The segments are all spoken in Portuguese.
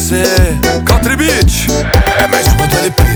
você. Country Beach é mais uma do LP.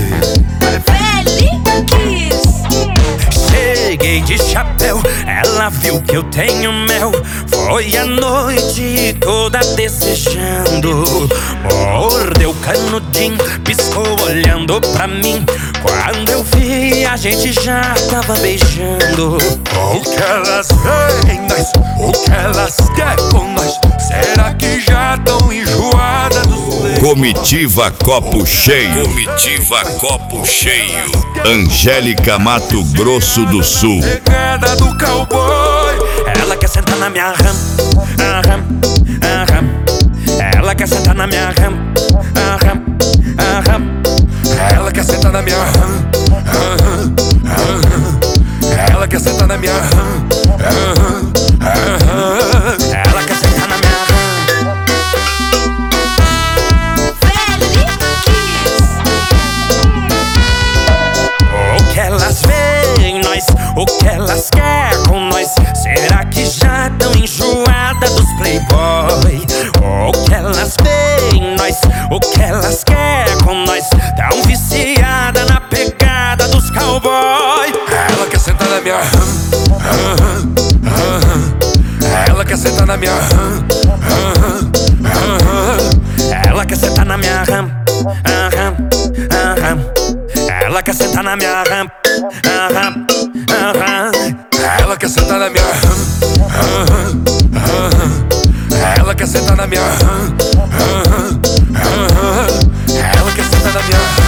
Cheguei de chapéu, ela viu que eu tenho mel. Foi a noite toda desejando. Mordeu canudinho, piscou olhando pra mim. Quando eu vi, a gente já tava beijando. O que elas veem nós, o que elas querem com nós. Será que já tão enjoadas dos leis? Comitiva Copo Cheio. Comitiva Copo Cheio. Angélica, Mato Grosso do Sul. Pegada do cowboy. Ela quer sentar na minha ram, aham, aham. Ela quer sentar na minha ram, aham, aham. Ela quer sentar na minha ram, aham, aham. Ela quer sentar na minha ram, aham, aham. Ela quer sentar na minha ram. O que elas veem em nós, o que elas querem com nós. Será que já tão enjoada dos playboy? O que elas veem em nós, o que elas querem com nós. Tão viciada na pegada dos cowboy. Ela quer sentar na minha ram, aham, aham. Ela quer sentar na minha ram, aham, aham. Ela quer sentar na minha ram, aham, aham. Ela quer sentar na minha ram, aham, aham. Ela quer sentar na minha ram, aham, aham. Ela quer sentar na minha ram, aham, aham. Ela quer sentar na minha ram.